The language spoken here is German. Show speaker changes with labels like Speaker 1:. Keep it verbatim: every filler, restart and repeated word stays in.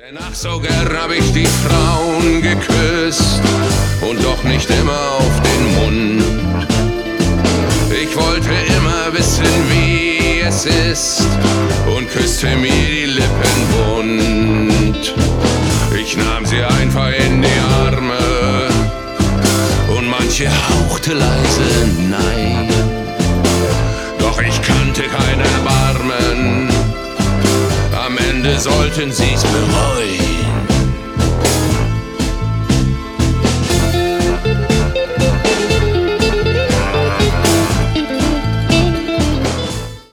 Speaker 1: Ach, so gern hab ich die Frauen geküsst und doch nicht immer auf den Mund. Ich wollte immer wissen, wie es ist und küsste mir die Lippen wund. Ich nahm sie einfach in die Arme und manche hauchte leise Nein. Doch ich kannte kein Erbarmen, am Ende sollten sie's bereuen.